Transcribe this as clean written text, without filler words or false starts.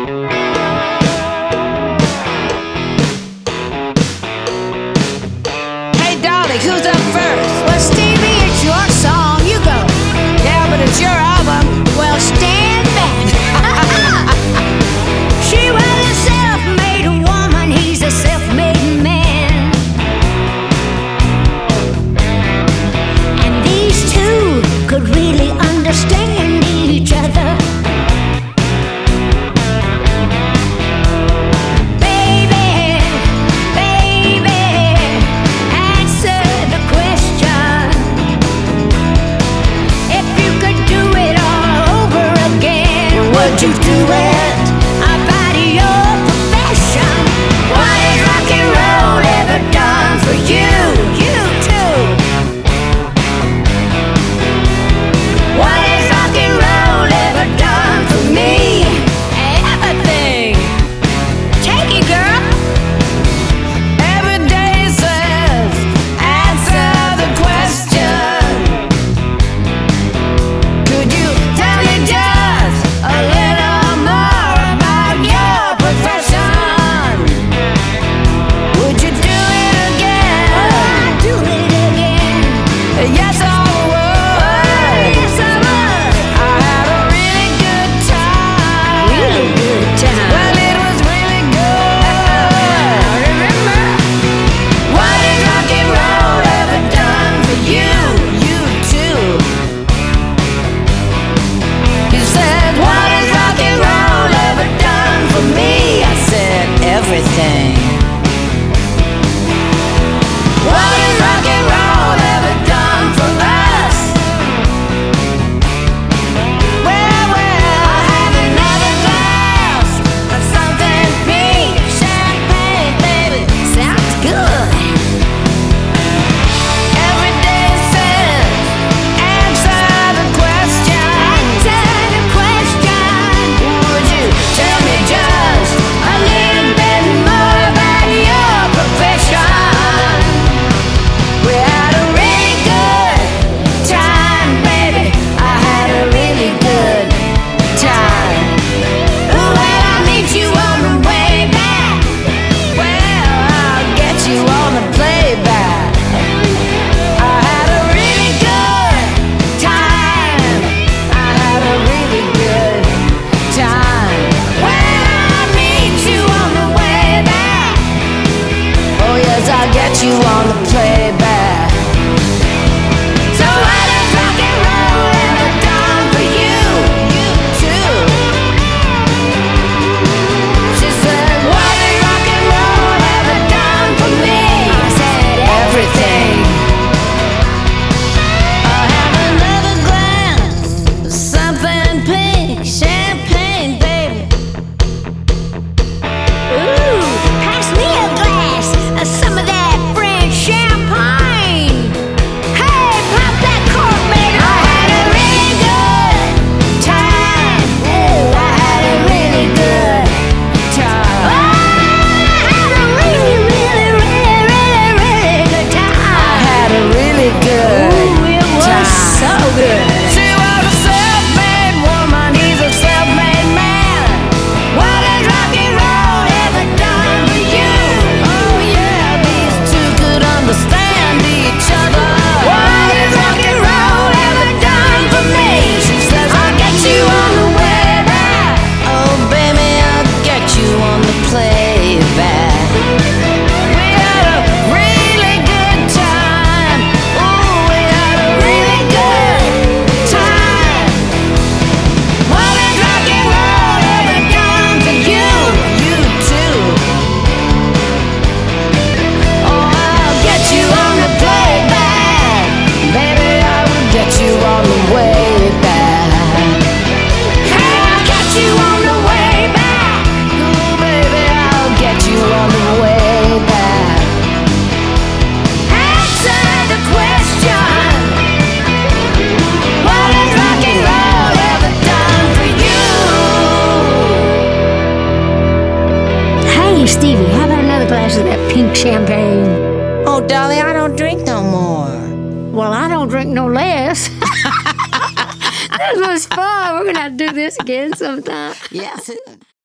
Hey, Dolly, who's up first? Well, Stevie, it's your song. You go. Yeah, but it's your album. Well, stand back. She was a self-made woman. He's a self-made man. And these two could really understand each other. Baby, baby, answer the question. If you could do it all over again, would you do it? About your profession. What has rock and roll ever done for you? You too. What has rock and roll ever done for me? Everything. Take it, girl. Every day says, answer the question. Could you tell me just a little more about your profession? Would you do it again? I'd do it again. Yes, I would. Yes, I would. I had a really good time. Really good time. Well, it was really good. Remember? What has rock and roll ever done for you? You too. You said, what has rock and roll ever done for me? I said, everything. What has rock and roll ever done for us? Well, I'll have another glass of something pink champagne, baby. Sounds good. Every day says, answer the question. Answer the question. Would you tell me just a little bit more about your profession? We had a really good time, baby. I had a really good time. Ooh, well, I'll meet you on the way back. Well, I'll get you on the playback. I had a really good time. I had a really good time. Well, I'll meet you on the way back. Oh yes, I'll get you on the playback. So what has rock and roll ever done for you? You too. She said, what has rock and roll ever done for me? I said, everything. I'll have another glass of something pink champagne, baby. Ooh, pass me a glass of some of that French champagne. Hey, pop that cork, baby. I had a really good time. Ooh, I had a really good time. Oh, I had a really, really, really, really, really good time. I had a really good Ooh, it was time. so good. She was a self-made woman, he's a self-made man. What has rock and roll ever done for you? Oh yeah, these two could understand each other. What has rock and roll ever done for me? She says, I'll get you on the way back. Oh baby, I'll get you on the playback. We had a really good time. Ooh, we had a really good time. What has rock and roll ever done for you? You too. Oh, I'll get you on the playback. Baby, I will get you on the way back. Hey, I'll get you on the way back. Oh, baby, I'll get you on the way back. Answer the question. What has rock and roll ever done for you? Hey, Stevie, how about another glass of that pink champagne? Oh, Dolly, I don't drink no more. Well, I don't drink no less. This was fun. We're gonna have to do this again sometime. Yes.